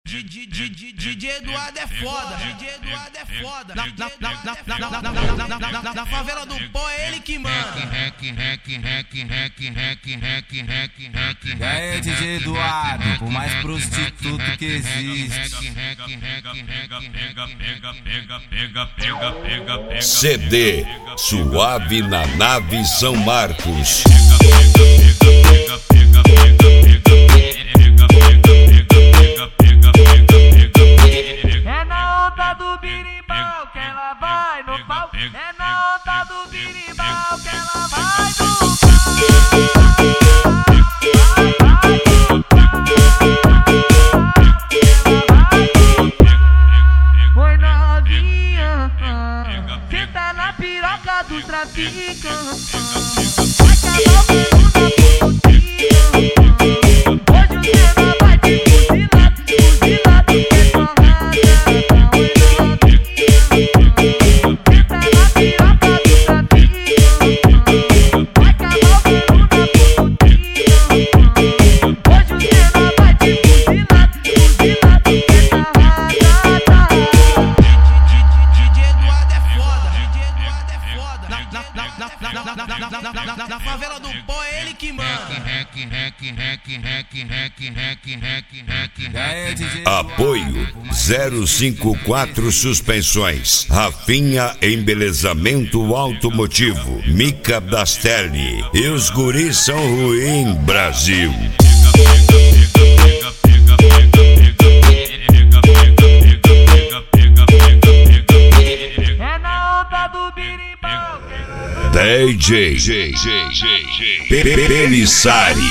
DJ Eduardo é foda, DJ Eduardo é foda. Na favela do pó é ele que manda. E aí, DJ Eduardo, o mais prostituto que existe. CD Suave na Nave São Marcos. É na onda do birimbau que ela vai no pau. É na onda do birimbau que ela vai no pau. Oi novinha, senta na piroca dos traficantes. Vai calar o mundo na putinha. Hoje o cena vai te fuzilar, fuzilado que porrada. Oi novinha, senta na piroca dos traficantes. Vai calar o mundo na putinha. Hoje o cena vai te fuzilar, fuzilado que porrada. DJ Eduardo é foda, DJ Eduardo é foda. Na favela do pó é ele que manda. Apoio 054 Suspensões, Rafinha Embelezamento Automotivo, Mica Dastelli e os guris são ruim, Brasil. É na onda do birimbau que ela DJ Pelissari.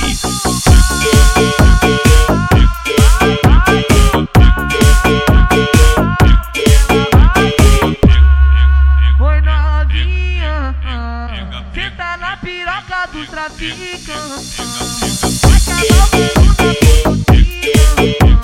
Oi novinha, senta na piroca dos traficantes. Vai calar o mundo na putinha.